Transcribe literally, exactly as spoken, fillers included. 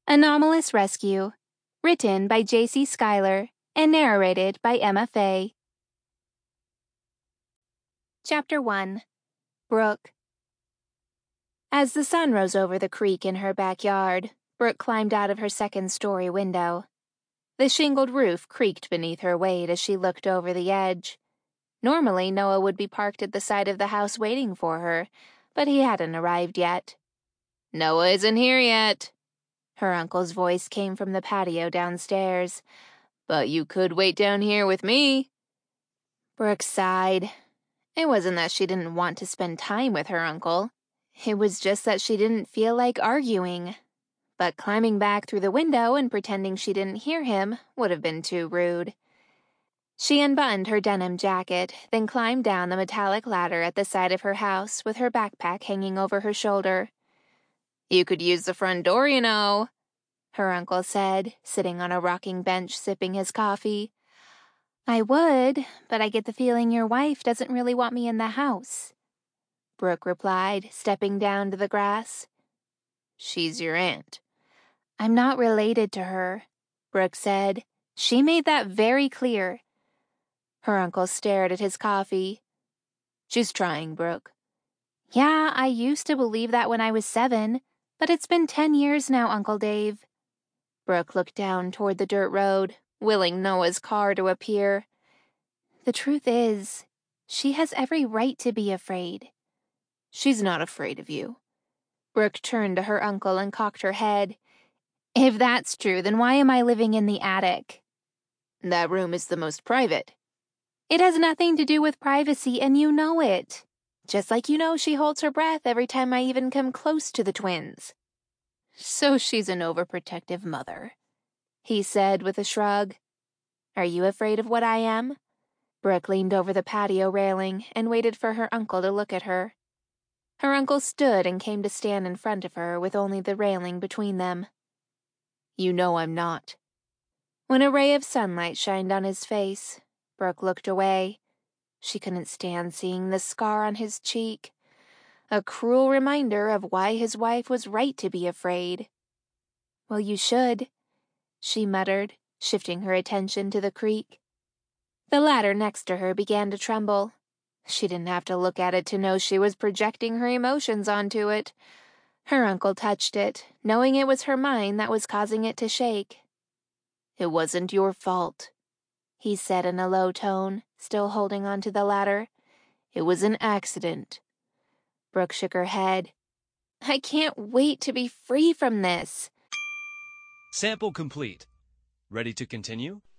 Anomalous Rescue, written by J C Schuyler and narrated by Emma Faye. Chapter one. Brooke. As the sun rose over the creek in her backyard, Brooke climbed out of her second-story window. The shingled roof creaked beneath her weight as she looked over the edge. Normally, Noah would be parked at the side of the house waiting for her, but he hadn't arrived yet. "Noah isn't here yet." Her uncle's voice came from the patio downstairs. "But you could wait down here with me." Brooke sighed. It wasn't that she didn't want to spend time with her uncle. It was just that she didn't feel like arguing. But climbing back through the window and pretending she didn't hear him would have been too rude. She unbuttoned her denim jacket, then climbed down the metallic ladder at the side of her house with her backpack hanging over her shoulder. "You could use the front door, you know," her uncle said, sitting on a rocking bench sipping his coffee. "I would, but I get the feeling your wife doesn't really want me in the house," Brooke replied, stepping down to the grass. "She's your aunt." "I'm not related to her," Brooke said. "She made that very clear." Her uncle stared at his coffee. "She's trying, Brooke." "Yeah, I used to believe that when I was seven, but it's been ten years now, Uncle Dave." Brooke looked down toward the dirt road, willing Noah's car to appear. "The truth is, she has every right to be afraid." "She's not afraid of you." Brooke turned to her uncle and cocked her head. "If that's true, then why am I living in the attic?" "That room is the most private." "It has nothing to do with privacy, and you know it. Just like you know she holds her breath every time I even come close to the twins." "So she's an overprotective mother," he said with a shrug. "Are you afraid of what I am?" Brooke leaned over the patio railing and waited for her uncle to look at her. Her uncle stood and came to stand in front of her with only the railing between them. "You know I'm not." When a ray of sunlight shined on his face, Brooke looked away. She couldn't stand seeing the scar on his cheek. A cruel reminder of why his wife was right to be afraid. "Well, you should," she muttered, shifting her attention to the creek. The ladder next to her began to tremble. She didn't have to look at it to know she was projecting her emotions onto it. Her uncle touched it, knowing it was her mind that was causing it to shake. "It wasn't your fault," he said in a low tone, still holding onto the ladder. "It was an accident." Brooke shook her head. "I can't wait to be free from this." Sample complete. Ready to continue?